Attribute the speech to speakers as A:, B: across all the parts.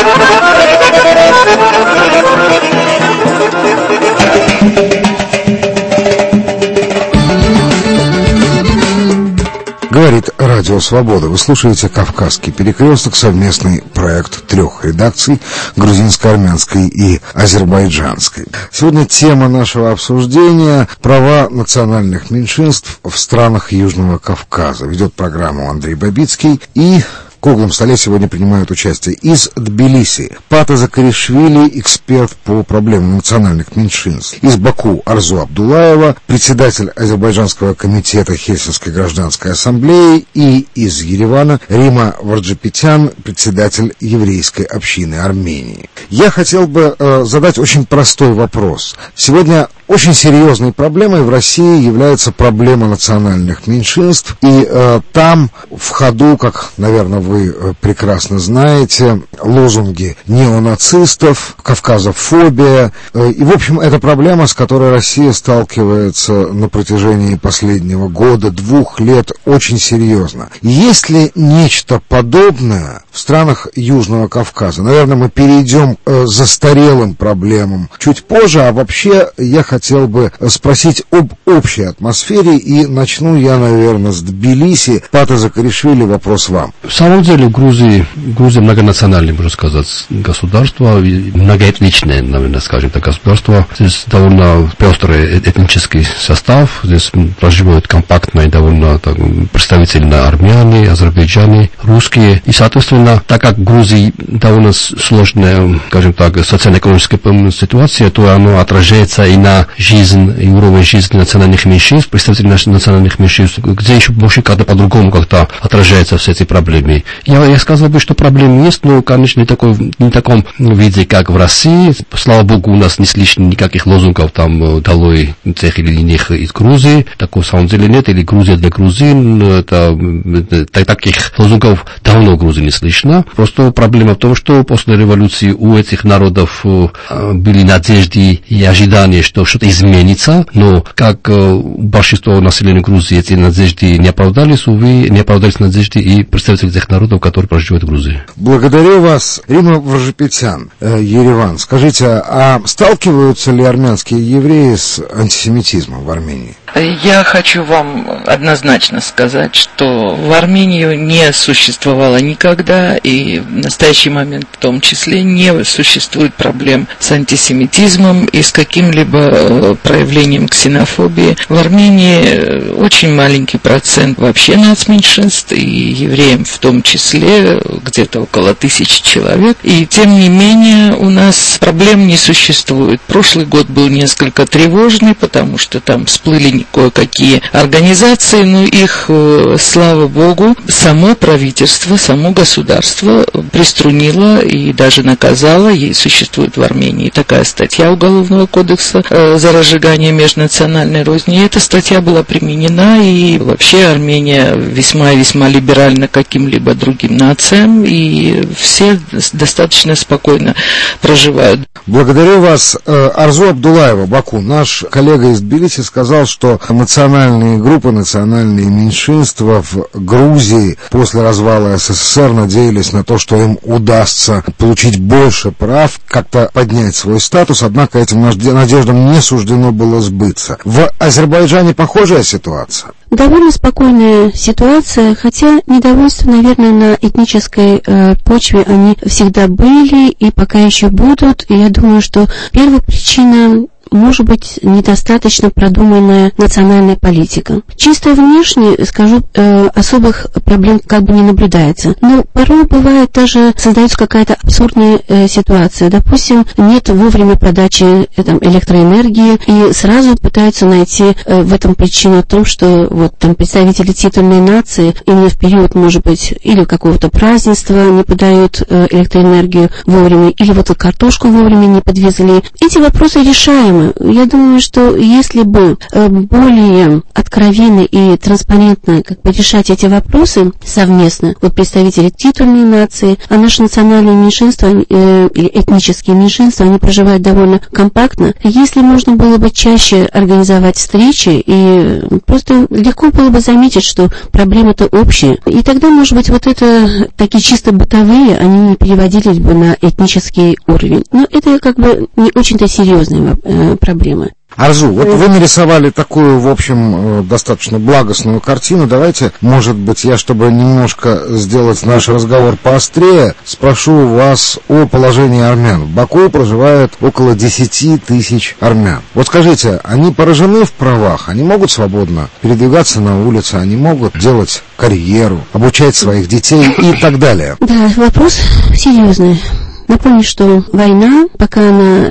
A: Говорит Радио Свобода. Вы слушаете «Кавказский перекресток», совместный проект трех редакций: грузинско-армянской и азербайджанской. Сегодня тема нашего обсуждения — права национальных меньшинств в странах Южного Кавказа. Ведет программу Андрей Бабицкий, и в круглом столе сегодня принимают участие из Тбилиси Пата Закаришвили, эксперт по проблемам национальных меньшинств; из Баку Арзу Абдулаева, председатель Азербайджанского комитета Хельсинской гражданской ассамблеи; и из Еревана Рима Варджипетян, председатель еврейской общины Армении. Я хотел бы задать очень простой вопрос. Сегодня очень серьезной проблемой в России является проблема национальных меньшинств, и там в ходу, как, наверное, вы прекрасно знаете, лозунги неонацистов, кавказофобия, и, в общем, это проблема, с которой Россия сталкивается на протяжении последнего года, 2 лет, очень серьезно. Есть ли нечто подобное в странах Южного Кавказа? Наверное, мы перейдем к застарелым проблемам чуть позже, а вообще я хотел бы спросить об общей атмосфере, и начну я, наверное, с Тбилиси. Пата Закаришвили, вопрос вам.
B: В самом деле Грузия многонациональное, можно сказать, государство, многоэтничное, наверное, скажем так, государство. Здесь довольно пестрый этнический состав, здесь проживают компактно и довольно представительно армяне, азербайджане, русские. И, соответственно, так как в Грузии довольно сложная, скажем так, социально-экономическая ситуация, то оно отражается и на жизнь, и уровень жизни национальных меньшинств, представителей национальных меньшинств, где еще больше как-то по-другому как-то отражаются все эти проблемы. Я сказал бы, что проблемы есть, но, конечно, не в таком виде, как в России. Слава Богу, у нас не слышно никаких лозунгов там «долой тех или иных из Грузии». Такого, в самом деле, нет. Или «Грузия для грузин». Таких лозунгов давно в Грузии не слышно. Просто проблема в том, что после революции у этих народов были надежды и ожидания, что что-то изменится, но как большинство населения Грузии эти надежды не оправдались, увы, не оправдались надежды и представители тех народов, которые проживают в Грузии.
A: Благодарю вас. Рима Варджипетян, Ереван. Скажите, а сталкиваются ли армянские евреи с антисемитизмом в Армении?
C: Я хочу вам однозначно сказать, что в Армении не существовало никогда, и в настоящий момент в том числе не существует проблем с антисемитизмом и с каким-либо проявлением ксенофобии. В Армении очень маленький процент вообще нацменьшинств, и евреям в том числе, где-то около 1000 человек, и тем не менее у нас проблем не существует. Прошлый год был несколько тревожный, потому что там всплыли кое-какие организации, но их, слава богу, само правительство, само государство приструнило и даже наказало. Ей существует в Армении такая статья Уголовного кодекса за разжигание межнациональной розни. И эта статья была применена, и вообще Армения весьма и весьма либеральна каким-либо другим нациям, и все достаточно спокойно проживают.
A: Благодарю вас. Арзу Абдулаева, Баку. Наш коллега из Тбилиси сказал, что национальные группы, национальные меньшинства в Грузии после развала СССР надеялись на то, что им удастся получить больше прав, как-то поднять свой статус, однако этим надеждам не суждено было сбыться. В Азербайджане похожая ситуация?
D: Довольно спокойная ситуация, хотя недовольство, наверное, на этнической почве они всегда были и пока еще будут. И я думаю, что первая причина может быть недостаточно продуманная национальная политика. Чисто внешне, скажу, особых проблем как бы не наблюдается. Но порой бывает даже создается какая-то абсурдная ситуация. Допустим, нет вовремя подачи электроэнергии, и сразу пытаются найти в этом причину в том, что вот там представители титульной нации именно в период, может быть, или какого-то празднества не подают электроэнергию вовремя, или вот картошку вовремя не подвезли. Эти вопросы решаемы. другое. Я думаю, что если бы более откровенно и транспарентно решать эти вопросы совместно, вот представители титульной нации, а наши национальные меньшинства или этнические меньшинства, они проживают довольно компактно. Если можно было бы чаще организовать встречи, и просто легко было бы заметить, что проблемы-то общие. И тогда, может быть, вот это такие чисто бытовые, они не переводились бы на этнический уровень. Но это не очень-то серьезная проблема.
A: Арзу, вот вы нарисовали такую, в общем, достаточно благостную картину. Давайте, может быть, я, чтобы немножко сделать наш разговор поострее, спрошу вас о положении армян. В Баку проживает около 10 тысяч армян. Вот скажите, они поражены в правах? Они могут свободно передвигаться на улице? Они могут делать карьеру, обучать своих детей и так далее?
D: Да, вопрос серьезный. Напомню, что война, пока она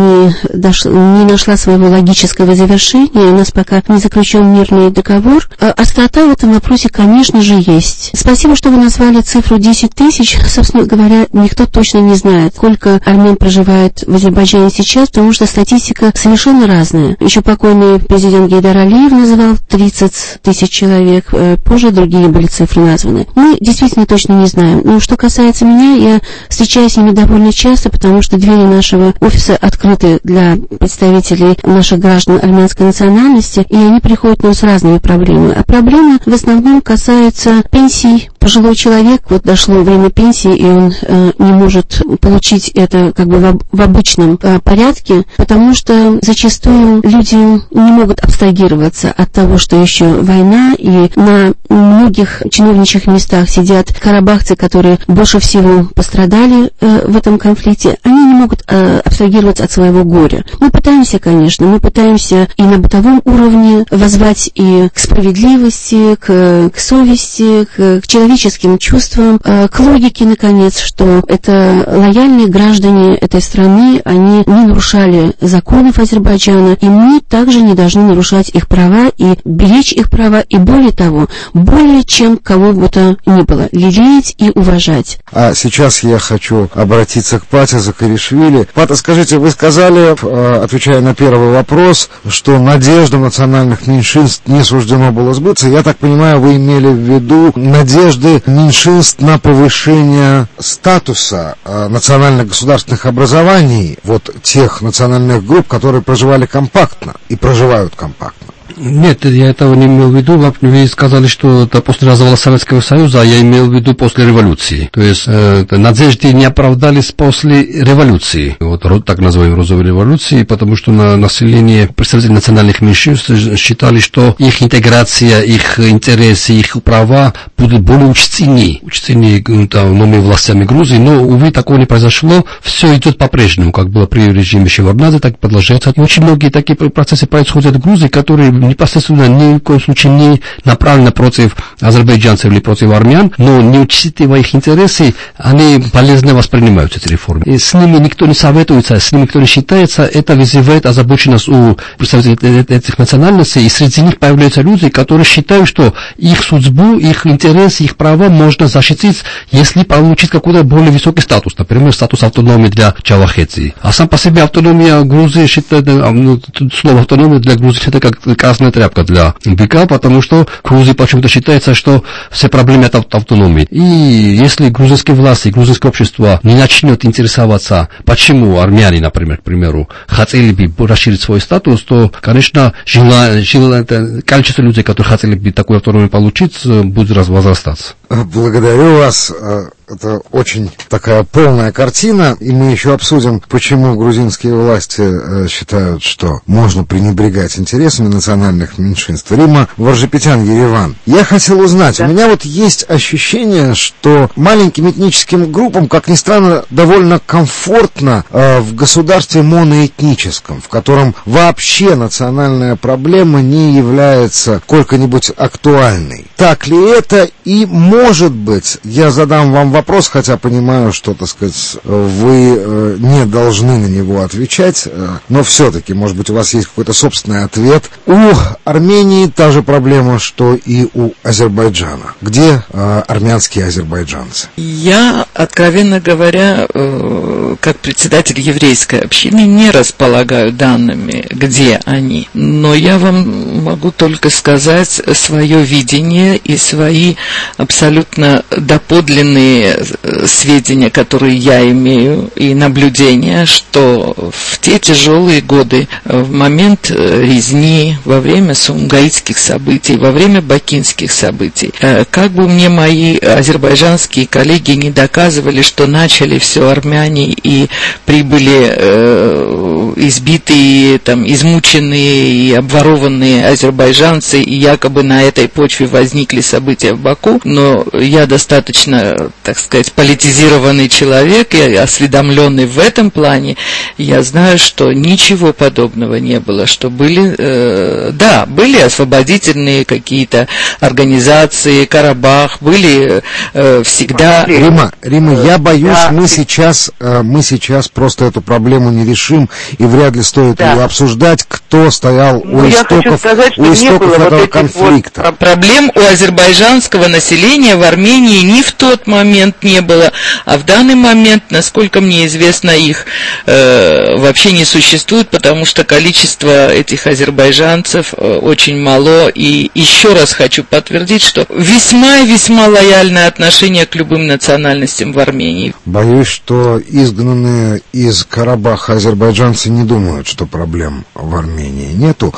D: не нашла своего логического завершения, у нас пока не заключен мирный договор, острота в этом вопросе, конечно же, есть. Спасибо, что вы назвали цифру 10 тысяч. Собственно говоря, никто точно не знает, сколько армян проживает в Азербайджане сейчас, потому что статистика совершенно разная. Еще покойный президент Гейдар Алиев называл 30 тысяч человек, позже другие были цифры названы. Мы действительно точно не знаем. Но что касается меня, я встречаюсь с ними довольно часто, потому что двери нашего офиса открыты для представителей наших граждан армянской национальности, и они приходят к нам с разными проблемами. А проблемы в основном касаются пенсий. Пожилой человек, вот дошло время пенсии, и он не может получить это в обычном порядке, потому что зачастую люди не могут абстрагироваться от того, что еще война, и на многих чиновничьих местах сидят карабахцы, которые больше всего пострадали в этом конфликте. Они не могут абстрагироваться от своего горя. Мы пытаемся, конечно, и на бытовом уровне воззвать и к справедливости, к совести, к человеческим чувствам, к логике, наконец, что это лояльные граждане этой страны, они не нарушали законов Азербайджана, и мы также не должны нарушать их права и беречь их права, и более того, более чем кого бы то ни было, лелеять и уважать.
A: А сейчас я хочу обратиться к Пате Закаришвили. Пата, скажите, вы сказали, отвечая на первый вопрос, что надеждам национальных меньшинств не суждено было сбыться. Я так понимаю, вы имели в виду надежды меньшинств на повышение статуса национальных государственных образований, вот тех национальных групп, которые проживали компактно и проживают компактно.
B: Нет, я этого не имел в виду. Вы сказали, что это после развала Советского Союза, а я имел в виду после революции. То есть надежды не оправдались после революции. Вот так называемой розовой революции, потому что население, представители национальных меньшинств считали, что их интеграция, их интересы, их права будут более учтены новыми властями Грузии. Но, увы, такого не произошло. Все идет по-прежнему, как было при режиме Шеварднадзе, так продолжается. И очень многие такие процессы происходят в Грузии, которые непосредственно ни в коем случае не направлены против азербайджанцев или против армян, но не учитывая их интересы, они полезно воспринимаются, эти реформы. И с ними никто не советуется, с ними никто не считается, это вызывает озабоченность у представителей этих национальностей, и среди них появляются люди, которые считают, что их судьбу, их интересы, их права можно защитить, если получить какой-то более высокий статус, например, статус автономии для Чавахедзе. А сам по себе автономия Грузии считает, слово автономия для Грузии это как красная тряпка для быка, потому что в Грузии почему-то считается, что все проблемы от автономии. И если грузинские власти, грузинское общество не начнет интересоваться, почему армяне, например, к примеру, хотели бы расширить свой статус, то, конечно, количество людей, которые хотели бы такую автономию получить, будет возрастаться.
A: Благодарю вас. Это очень такая полная картина, и мы еще обсудим, почему грузинские власти считают, что можно пренебрегать интересами национальных меньшинств. Римма Варжапетян, Ереван. Я хотел узнать, у меня вот есть ощущение, что маленьким этническим группам, как ни странно, довольно комфортно в государстве моноэтническом, в котором вообще национальная проблема не является сколько-нибудь актуальной. Так ли это? И, может быть, я задам вам вопрос, хотя понимаю, что, так сказать, вы не должны на него отвечать, но все-таки, может быть, у вас есть какой-то собственный ответ. У Армении та же проблема, что и у Азербайджана. Где армянские азербайджанцы?
C: Я, откровенно говоря, как председатель еврейской общины, не располагаю данными, где они. Но я вам могу только сказать свое видение и свои абсолютно доподлинные сведения, которые я имею, и наблюдения, что в те тяжелые годы, в момент резни, во время сумгаитских событий, во время бакинских событий, как бы мне мои азербайджанские коллеги не доказывали, что начали все армяне и прибыли избитые, там, измученные и обворованные азербайджанцы, и якобы на этой почве возникли события в Баку, но я достаточно, так сказать, политизированный человек и осведомленный в этом плане, я знаю, что ничего подобного не было, что были, да, были освободительные какие-то организации, Карабах, были всегда...
A: Рима, я боюсь, мы сейчас просто эту проблему не решим, и вряд ли стоит ее обсуждать, кто стоял у истоков этого конфликта.
C: Проблем у азербайджанского населения в Армении ни в тот момент не было, а в данный момент, насколько мне известно, их вообще не существует, потому что количество этих азербайджанцев очень мало. И еще раз хочу подтвердить, что весьма и весьма лояльное отношение к любым национальностям в Армении.
A: Боюсь, что изгнанные из Карабаха азербайджанцы не думают, что проблем в Армении нету.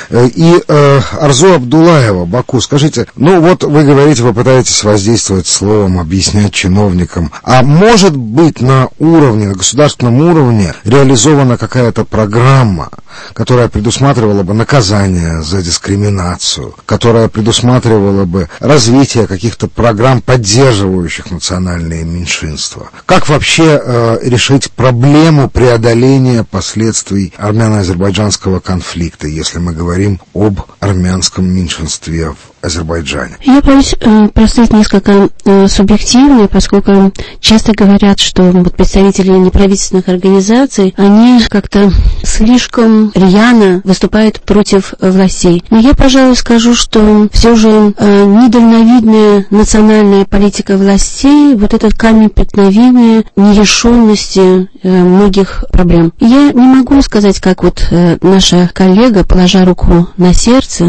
A: И Арзу Абдуллаева, Баку, скажите, ну вот вы говорите, вы пытаетесь воздействовать словом, объяснять чиновникам, а может быть на государственном уровне реализована какая-то программа, которая предусматривала бы наказание за дискриминацию, которая предусматривала бы развитие каких-то программ, поддерживающих национальные меньшинства? Как вообще решить проблему преодоления последствий армяно-азербайджанского конфликта, если мы говорим об армянском меньшинстве в Азербайджане?
D: Я боюсь прослыть несколько субъективно, поскольку часто говорят, что вот представители неправительственных организаций, они как-то слишком рьяно выступают против властей. Но я, пожалуй, скажу, что все же недальновидная национальная политика властей, вот этот камень преткновения нерешенности многих проблем. Я не могу сказать, как вот наша коллега, положа руку на сердце,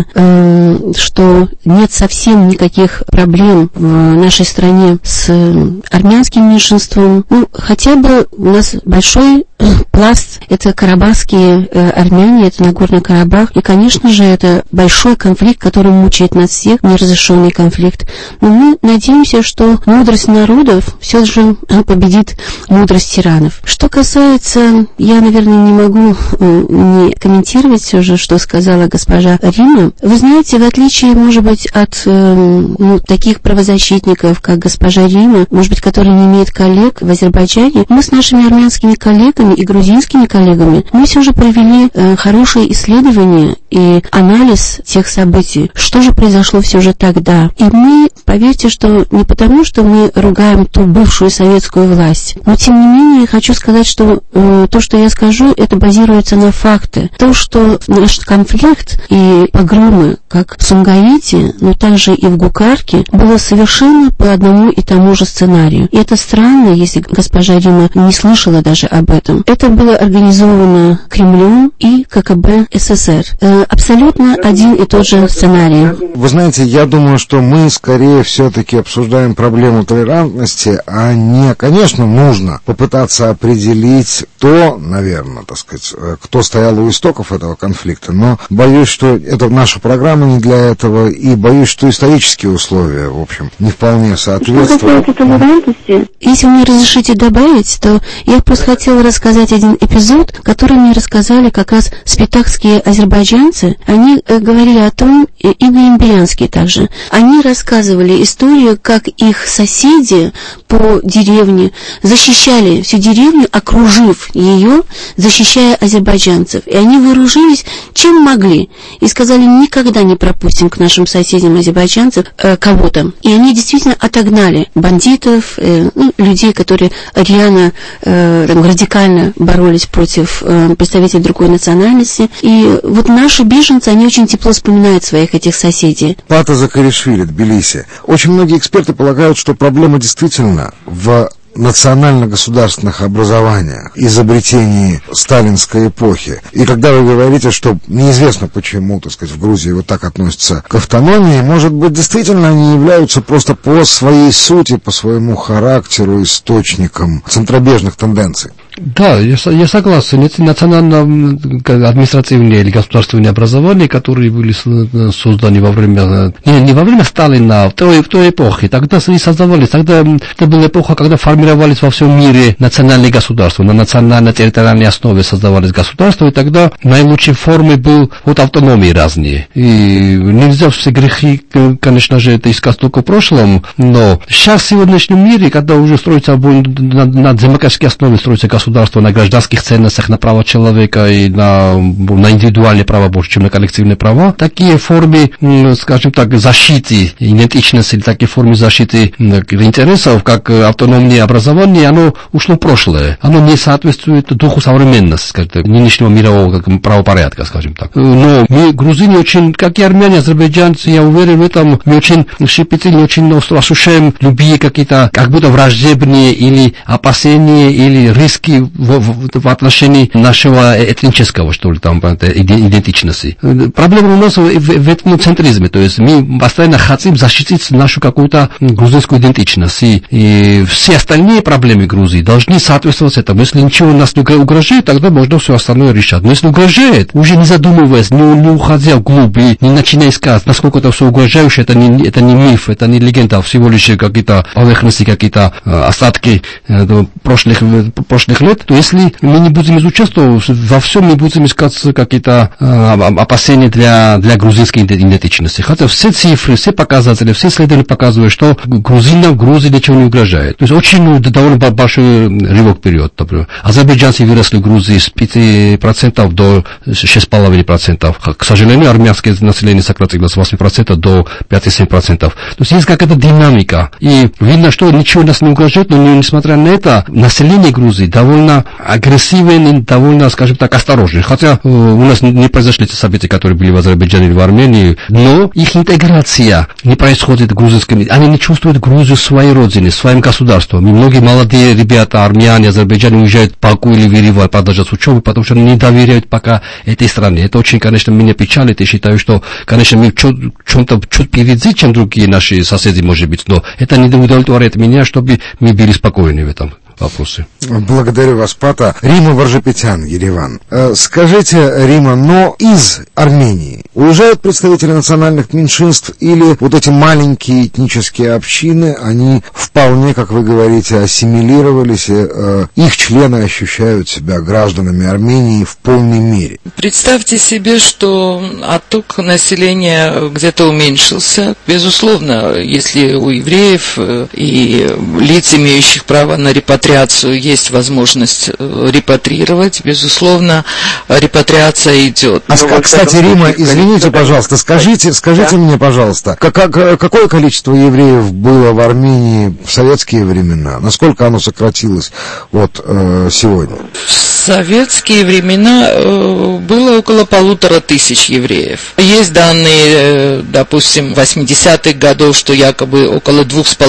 D: что нет совсем никаких проблем в нашей стране с армянским меньшинством. Ну, хотя бы у нас большой пласт — это карабахские армяне, это Нагорный Карабах. И, конечно же, это большой конфликт, который мучает нас всех, неразрешенный конфликт. Но мы надеемся, что мудрость народов все же победит мудрость тиранов. Что касается, я, наверное, не могу не комментировать все же, что сказала госпожа Рима. Вы знаете, в отличие, может быть, от таких правозащитников, как госпожа Рима, может быть, которые не имеют коллег в Азербайджане, мы с нашими армянскими коллегами и грузинскими коллегами, мы все же провели хорошие исследования и анализ тех событий, что же произошло все же тогда. И мы, поверьте, что не потому, что мы ругаем ту бывшую советскую власть, но тем не менее хочу сказать, что то, что я скажу, это базируется на факты. То, что наш конфликт и погромы, как в Сумгаите, но также и в Гукарке, было совершенно по одному и тому же сценарию. И это странно, если госпожа Рима не слышала даже об этом. Это было организовано Кремлем и КГБ СССР. Абсолютно один и тот же сценарий.
A: Вы знаете, я думаю, что мы скорее все-таки обсуждаем проблему толерантности, а не, конечно, нужно попытаться определить то, наверное, так сказать, кто стоял у истоков этого конфликта, но боюсь, что это наша программа не для этого, и боюсь, что исторические условия, в общем, не вполне соответствуют.
D: Если вы мне разрешите добавить, то я просто хотела рассказать один эпизод, который мне рассказали как раз спитахские азербайджанцы. Они говорили о том, и наимбирянские также. Они рассказывали историю, как их соседи по деревне защищали всю деревню окружив ее, защищая азербайджанцев. И они вооружились чем могли. И сказали, никогда не пропустим к нашим соседям азербайджанцев кого-то. И они действительно отогнали бандитов, людей, которые реально радикально боролись против представителей другой национальности. И вот наши беженцы, они очень тепло вспоминают своих этих соседей.
A: Пата Закаришвили, Тбилиси. Очень многие эксперты полагают, что проблема действительно в национально-государственных образованиях, изобретении сталинской эпохи. И когда вы говорите, что неизвестно почему, так сказать, в Грузии вот так относятся к автономии, может быть, действительно они являются просто по своей сути, по своему характеру источником центробежных тенденций.
B: Да, я согласен. Эти национально-административные или государственные образования, которые были созданы во время, не во время Сталина, в той эпохе, тогда они создавались, тогда это была эпоха, когда формировались во всем мире национальные государства, на национально-территориальной основе создавались государства, и тогда наилучшей формой был вот автономии разные. И нельзя все грехи, конечно же, это искать только в прошлом, но сейчас в сегодняшнем мире, когда уже строится на демократической основе строится государство, на гражданских ценностях, на права человека и на индивидуальные права больше, чем на коллективные права, такие формы, скажем так, защиты идентичности, или такие формы защиты интересов, как автономное образование, оно ушло в прошлое. Оно не соответствует духу современности, скажем так, нынешнего мирового правопорядка, скажем так. Но мы, грузины, очень, как и армяне, азербайджанцы, я уверен в этом, мы очень щепетильно, очень остро ощущаем любые какие-то, как будто враждебные или опасения, или риски в отношении нашего этнического, что ли, там, идентичности. Проблема у нас в этноцентризме, то есть мы постоянно хотим защитить нашу какую-то грузинскую идентичность, и все остальные проблемы Грузии должны соответствовать этому. Если ничего нас не угрожает, тогда можно все остальное решать. Но если угрожает, уже не задумываясь, не уходя вглубь, и не начиная искать, насколько это все угрожающее, это не миф, это не легенда, а всего лишь какие-то поверхности, какие-то остатки прошлых лет, то если мы не будем изучать, то во всем мы будем искать какие-то опасения для грузинской идентичности. Хотя все цифры, все показатели, все исследования показывают, что грузинам в Грузии ничего не угрожает. То есть очень довольно большой рывок вперед. Например, азербайджанцы выросли в Грузии с 5% до 6,5%. К сожалению, армянское население сократилось с 8% до 5-7%. То есть есть какая-то динамика. И видно, что ничего нас не угрожает, но несмотря на это, население Грузии довольно агрессивен и довольно, скажем так, осторожен. Хотя у нас не произошли те события, которые были в Азербайджане или в Армении, но их интеграция не происходит в грузинском. Они не чувствуют Грузию своей родиной, своим государством. И многие молодые ребята, армяне, азербайджане уезжают в Баку или в Ереван продолжать учебу, потому что они не доверяют пока этой стране. Это очень, конечно, меня печалит. Я считаю, что, конечно, мы в чем-то чуть впереди, чем другие наши соседи, может быть, но это не удовлетворяет меня, чтобы мы были спокойны в этом вопросы.
A: Благодарю вас, Пата. Рима Варжапетян, Ереван. Скажите, Рима, но из Армении уезжают представители национальных меньшинств или вот эти маленькие этнические общины, они вполне, как вы говорите, ассимилировались, их члены ощущают себя гражданами Армении в полной мере?
C: Представьте себе, что отток населения где-то уменьшился. Безусловно, если у евреев и лиц, имеющих право на репатриацию, есть возможность репатрировать, безусловно, репатриация идет.
A: Кстати, Рима, извините, пожалуйста, скажите мне, пожалуйста, какое количество евреев было в Армении в советские времена? Насколько оно сократилось вот сегодня?
C: В советские времена было около 1500 евреев. Есть данные, допустим, 80-х годов, что якобы около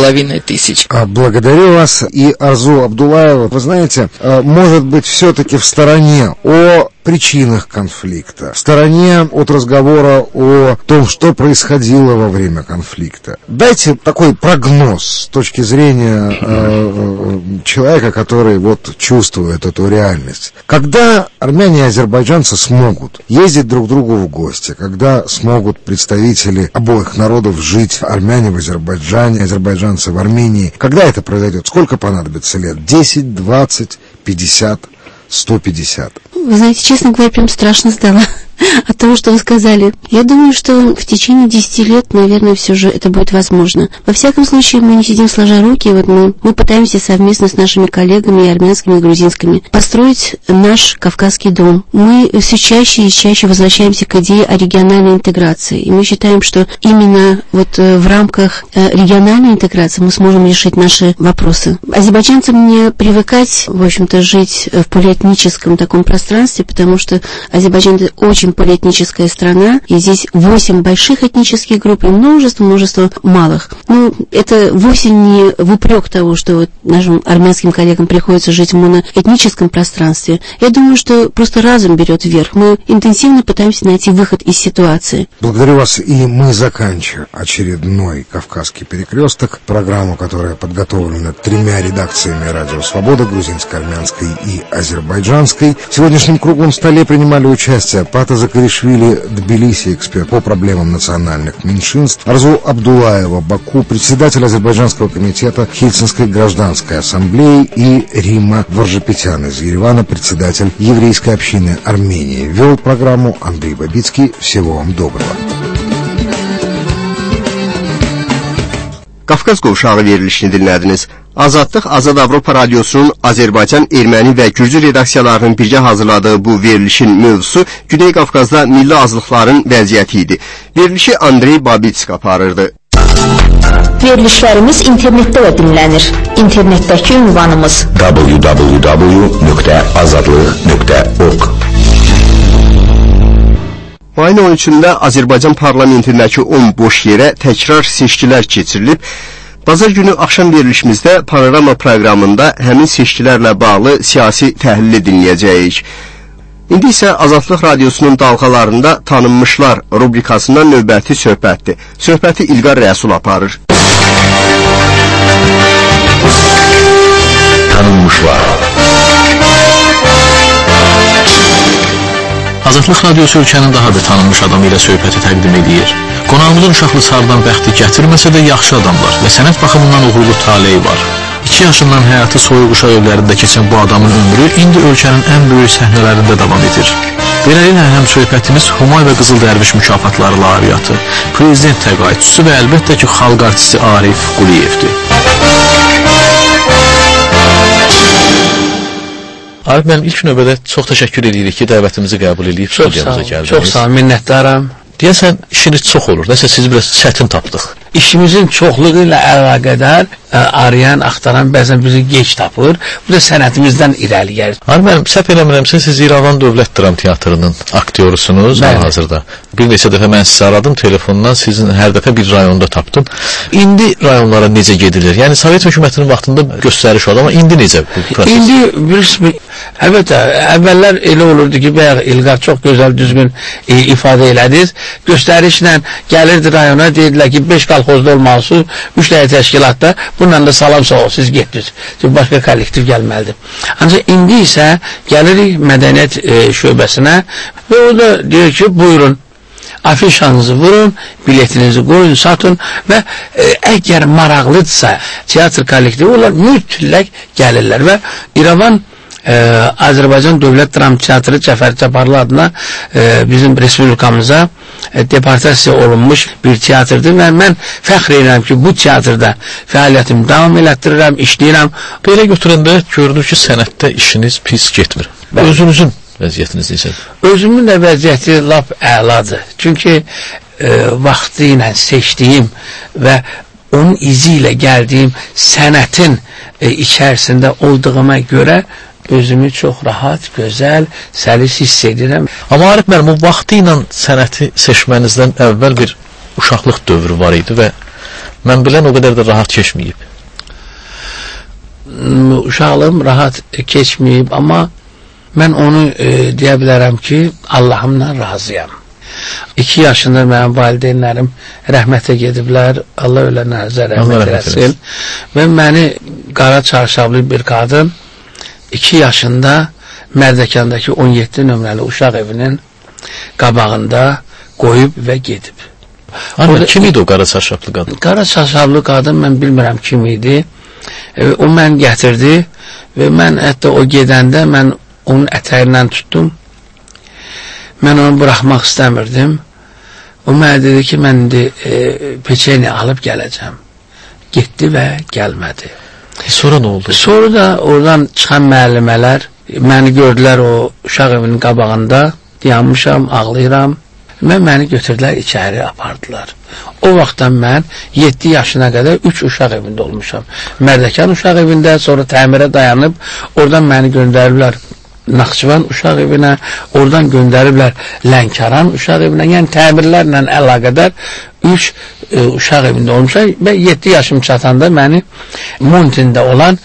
C: 2500.
A: Благодарю вас. И Арзу Абдуллаева, вы знаете, может быть, все-таки в стороне о причинах конфликта, в стороне от разговора о том, что происходило во время конфликта. Дайте такой прогноз с точки зрения человека, который вот чувствует эту реальность. Когда армяне и азербайджанцы смогут ездить друг к другу в гости, когда смогут представители обоих народов жить, армяне в Азербайджане, азербайджанцы в Армении, когда это произойдет? Сколько понадобится лет? 10, 20, 50, 150?
D: Вы знаете, честно говоря, прям страшно стало. от того, что вы сказали. Я думаю, что в течение 10 лет, наверное, все же это будет возможно. Во всяком случае, мы не сидим сложа руки, вот мы пытаемся совместно с нашими коллегами, и армянскими, и грузинскими, построить наш Кавказский дом. Мы все чаще и чаще возвращаемся к идее о региональной интеграции. И мы считаем, что именно вот в рамках региональной интеграции мы сможем решить наши вопросы. Азербайджанцам не привыкать, в общем-то, жить в полиэтническом таком пространстве, потому что Азербайджан — это очень полиэтническая страна, и здесь 8 больших этнических групп и множество малых. Ну, это вовсе не в упрек того, что вот нашим армянским коллегам приходится жить в моноэтническом пространстве. Я думаю, что просто разум берет вверх. Мы интенсивно пытаемся найти выход из ситуации.
A: Благодарю вас, и мы заканчиваем очередной «Кавказский перекресток», программу, которая подготовлена 3 редакциями «Радио Свобода», грузинской, армянской и азербайджанской. В сегодняшнем круглом столе принимали участие Пата Закаришвили, Тбилиси, эксперт по проблемам национальных меньшинств, Арзу Абдулаева, Баку, председатель азербайджанского комитета Хельсинской гражданской ассамблеи, и Римма Воржепетян из Еревана, председатель еврейской общины Армении. Вел программу Андрей Бабицкий. Всего вам доброго.
E: Qafqaz Qovşağı verilişini dinlədiniz. Azadlıq Azad Avropa Radyosu'nun Azərbaycan, Erməni və Gürcü redaksiyalarının birgə hazırladığı bu verilişin mövzusu Güney Qafqazda milli azlıqların vəziyyəti idi. Verilişi Andrey Babitsk aparırdı.
F: Verilişlərimiz internetdə də dinlənir. İnternetdəki ünvanımız www.azadlıq.org.
E: Ayın 13-də Azərbaycan parlamentindəki 10 boş yerə təkrar seçkilər keçirilib. Bazar günü axşam verilişimizdə panorama proqramında həmin seçkilərlə bağlı siyasi təhlili dinləyəcəyik. İndi isə Azadlıq Radyosunun dalğalarında tanınmışlar rubrikasından növbəti söhbətdir. Söhbəti İlqar Rəsul aparır.
G: Tanınmışlar. Azadlıq Radyosu ölkənin daha bir tanınmış adamı ilə söhbəti təqdim edir. Qonağımızın uşaqlı sardan bəxti gətirməsə də yaxşı adamlar və sənət baxımından uğurlu taleyi var. 2 yaşından həyatı soyuq uşaq evlərində keçən bu adamın ömrü indi ölkənin ən böyük səhnələrində davam edir. Beləliklə həm söhbətimiz Humay və Qızıl Dərviş mükafatları laureatı, prezident təqaüdçüsü və əlbəttə ki, xalq artisti Arif Quliyevdir. Arif, mən ilk növbədə çox təşəkkür edirik ki, dəvətimizi qəbul edib studiyamıza gəldiniz.
H: Çox sağ olun, minnətdaram.
G: Deyəsən, işiniz çox olur. Nəsə sizi biraz çətin tapdıq.
H: İşimizin çoxluğu ilə əlaqədar arayan, axtaran bəzən bizi geç tapır. Bu da sənətimizdən irəli gəlir.
G: Mənim səhv eləmirəmsə, siz İrəvan Dövlət Dram Teatrının aktyorusunuz hal-hazırda. Bir neçə dəfə mən sizi aradım telefondan, sizin hər dəfə bir rayonda tapdım. İndi rayonlara necə gedilir? Yəni, Sovet hökumətinin vaxtında göstəriş oldu, amma indi necə bu proses?
H: İndi bilirsiniz, əlbəttə, əvvəllər elə olurdu ki, bayaq İlqar çox gözəl, düzgün ifadə elədir. Göstərişlə gəlirdi rayona, deyirlər ki, 5 qalxozda olmalısınız, 3 dəyə təşkilatda, bununla da salam sağ ol, siz getdiniz. Başqa kollektiv gəlməlidir. Ancaq indi isə gəlirik mədəniyyət şöbəsinə və o da deyir ki, buyurun, afişanızı vurun, biletinizi qoyun, satın və əgər maraqlıdırsa teatr kollektivi, onlar mütləq gəlirlər və İrəvan Azərbaycan Dövlət Dram Teatrı Cəfər Cəparlı adına bizim respublikamıza deportasiya olunmuş bir teatrdır və mən fəxr edirəm ki, bu teatrda fəaliyyətimi davam elətdirirəm, işləyirəm.
G: Belə götürəndə görünür ki, sənətdə işiniz pis getmir. Özünüzün vəziyyətiniz necədir?
H: Özümün də vəziyyəti lap əladır. Çünki vaxtı ilə seçdiyim və onun izi ilə gəldiyim sənətin içərisində olduğuma görə özümü çox rahat, gözəl, səlis hiss edirəm.
G: Amma Arif müəllim, o vaxtı ilə sənəti seçmənizdən əvvəl bir uşaqlıq dövrü var idi və mən bilən o qədər də rahat keçməyib.
H: Uşaqlığım rahat keçməyib, amma mən onu deyə bilərəm ki, Allahımla razıyam. 2 yaşında mənim valideynlərim rəhmətə gediblər, Allah ölənlərinizə rəhmət eləsin və məni qara çarşablı bir qadın 2 yaşında Mərdəkandakı 17 nömrəli uşaq evinin qabağında qoyub və gedib.
G: Kim idi o qara çarşablı qadın?
H: Qara çarşablı qadın mən bilmirəm kim idi. O mən gətirdi və mən hətta o gedəndə mən onun ətəyindən tutdum Mən onu buraxmaq istəmirdim. O mənə dedi ki, mən indi peçeni alıb gələcəm. Getdi və gəlmədi.
G: Sonra nə oldu?
H: Sonra da oradan çıxan müəllimələr məni gördülər o uşaq evinin qabağında, dayanmışam, ağlayıram. Məni götürdülər, içəri apardılar. O vaxtdan mən 7 yaşına qədər 3 uşaq evində olmuşam. Mərdəkan uşaq evində, sonra təmirə dayanıb, oradan məni göndəriblər Naxçıvan uşaq evinə, oradan göndəriblər Lənkəran uşaq evinə, yəni təmirlərlə əlaqədar 3 uşaq evində olmuşam və 7 yaşım çatanda məni Montində olan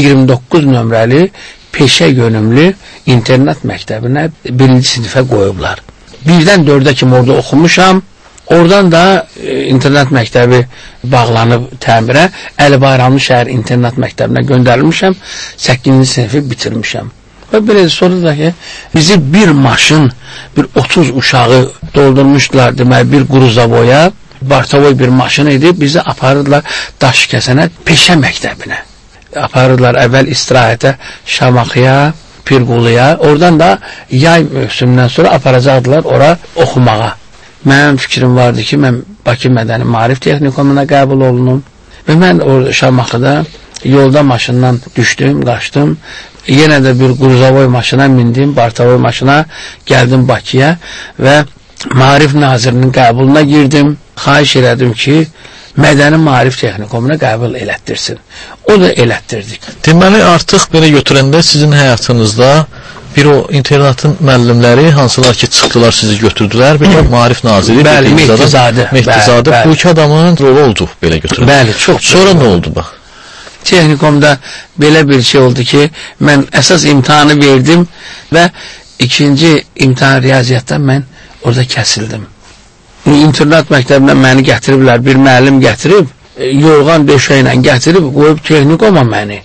H: 29 nömrəli peşə yönümlü internat məktəbinə 1-ci sinifə qoyublar. 1-dən 4-ə kimi orada oxumuşam. Oradan da internat məktəbi bağlanıb təmirə, Əli Bayramlı şəhər internat məktəbinə göndərilmişəm. 8-ci sinifi bitirmişəm. Və belə sonra da ki, bizi bir maşın, bir 30 uşağı doldurmuşdular, demək, bir Quruzavoya, Bartavoy bir maşın idi, bizi aparırdılar Daşkəsənə, peşə məktəbinə. Aparırdılar əvvəl istirahətə Şamaxıya, Pirquluya, oradan da yay mövsümündən sonra aparacaqdılar ora oxumağa. Mənim fikrim vardı ki, mən Bakı Mədəni Maarif Texnikumuna qəbul olunum və mən orada Şamaxıda yolda maşından düşdüm, qaçdım. Yenə də bir Quruzavoy maşına mindim, Bartavoy maşına gəldim Bakıya və Maarif Nazirinin qəbuluna girdim. Xahiş elədim ki, Mədəni Maarif Texnikumuna qəbul elətdirsin. O da elətdirdik.
G: Deməli, artıq belə götürəndə sizin həyatınızda bir o internatın müəllimləri, hansılar ki çıxdılar, sizi götürdülər, bir Maarif Naziri,
H: bəli,
G: Mehdizadə, bu iki adamın rolu oldu belə götürəndə.
H: Bəli, çox.
G: Sonra nə oldu bax?
H: Texnikumda belə bir şey oldu ki, mən əsas imtahanı verdim və ikinci imtahan riyaziyyatdan mən orada kəsildim. İnternat məktəbindən məni gətiriblər, bir müəllim gətirib, yorğan döşəklə gətirib, qoyub texnikuma məni.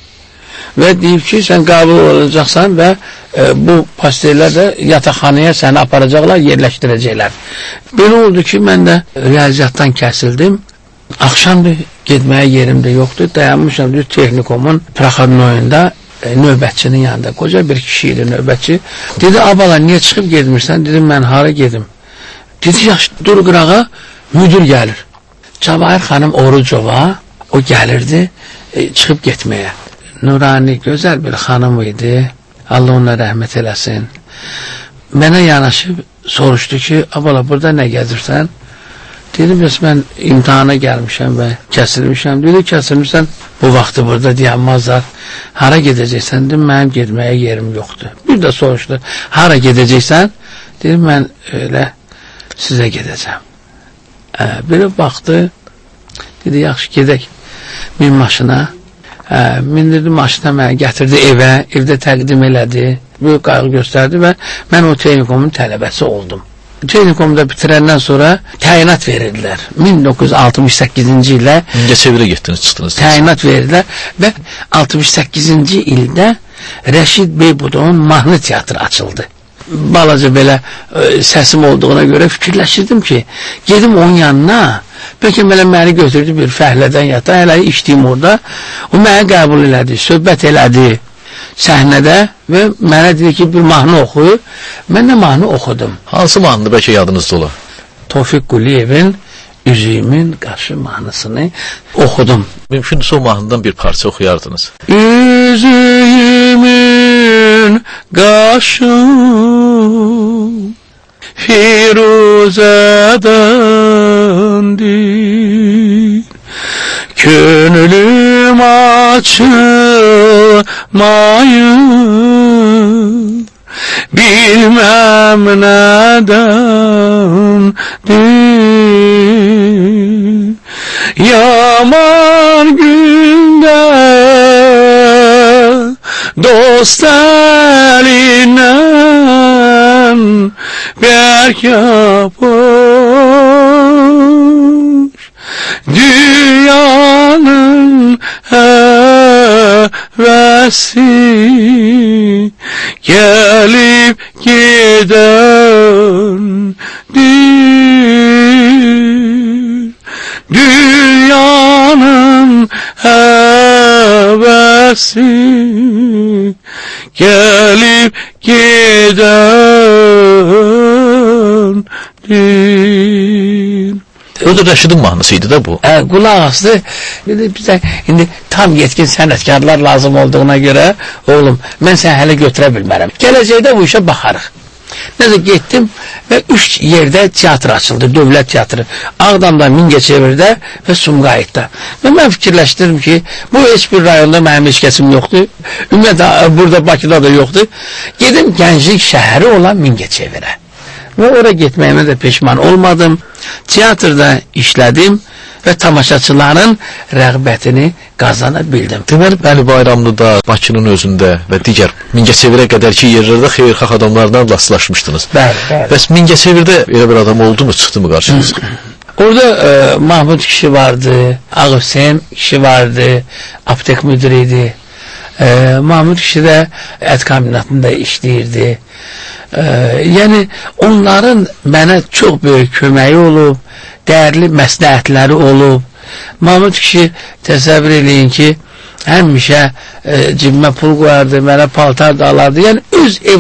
H: Və deyib ki, sən qəbul olacaqsan və bu pastellər də yataqxanaya səni aparacaqlar, yerləşdirəcəklər. Belə oldu ki, mən də riyaziyyatdan kəsildim. Axşamdır, getməyə yerim də yoxdur. Dayanmışam texnikumun proxodnoyunda, növbətçinin yanında. Qoca bir kişi idi növbətçi. Dedi, abala, niyə çıxıb gedmirsən? Dedim, mən hara gedim? Dedi, yaxşı, dur qırağa, müdür gəlir. Cavahir xanım Orucova, o gəlirdi, çıxıb getməyə. Nurani, gözəl bir xanım idi. Allah ona rəhmət eləsin. Mənə yanaşıb soruşdu ki, abala, burada nə gəzirsən? Dedim, bəs mən imtihana gəlmişəm və kəsilmişəm. Dedi, kəsilmişsən, bu vaxtı burada dayanmazlar. Hara gedəcəksən? Dedim, mənim getməyə yerim yoxdur. Bir də soruşdu, hara gedəcəksən? Dedim, mən elə sizə gedəcəm. Belə baxdı, dedi, yaxşı, gedək. Bir maşına, mindirdi maşına, mənə gətirdi evə, evdə təqdim elədi, böyük qayğı göstərdi və mən o texnikumun tələbəsi oldum. Texnikumda bitirəndən sonra təyinat verirdilər. 1968-ci ildə
G: Ngəçevirə getdiniz, çıxdınız.
H: Təyinat verirdilər və 68-ci ildə Rəşid Beybudovun mahnı teatrı açıldı. Balaca belə səsim olduğuna görə fikirləşirdim ki, gedim onun yanına, bəlkə belə məni götürdü bir fəhlədən yata, hələ içdiyim orada, o mənə qəbul elədi, söhbət elədi səhnədə və mənə dedi ki, bir mahnı oxu, mən də mahnı oxudum.
G: Hansı mahnıdır, bəlkə yadınızda olar?
H: Tofiq Quliyevin Üzüyümün Qaşı mahnısını oxudum.
G: Mümkündürsə o mahnıdan bir parça oxuyardınız.
H: Üzüyümün qaşı firuzədandir, könlüm açılmayır, bilməm nədəndir. Yaman gündə dost əlindən bərk yapış, dünyanın həvəsi gəlib gedəndir. Dünyanın həvəsi gəlib gedəndir. döndüm.
G: O da Rəşidin mahnısıydı da bu.
H: Qulaq asdı. Bizə indi tam yetkin sənətkarlar lazım olduğuna görə, oğlum, mən səni hələ götürə bilmərəm. Gələcəkdə bu işə baxarıq. Nəsə getdim və 3 yerdə teatr açıldı, dövlət teatrı. Ağdamda, Mingəçevirdə və Sumqayıtda. Və mən fikirləşdirdim ki, bu heç bir rayonda mənim heç kəsim yoxdur. Ümumiyyətlə, burada Bakıda da yoxdur. Gedim gənclik şəhəri olan Mingəçevirə. Və ora getməyimə də peşman olmadım. Teatrda işlədim və tamaşaçıların rəğbətini qazana bildim.
G: Deməli, Əli Bayramlıda, Bakının özündə və digər Mingəçevirə qədərki yerlərdə xeyirxah adamlarla rastlaşmışdınız.
H: Bəli.
G: Bəs Mingəçevirdə elə bir adam oldu mu, çıxdı mı qarşınıza?
H: Orada Mahmud kişi vardı, Ağüseyn kişi vardı, aptek müdürü idi. Mahmud kişi də ət kombinatında işləyirdi. Yəni, onların mənə çox böyük köməyi olub, dəyərli məsləhətləri olub. Mahmud kişi təsəvvür eləyin ki, həmişə cibimə pul qoyardı, mənə paltar da alardı. Yəni, öz ev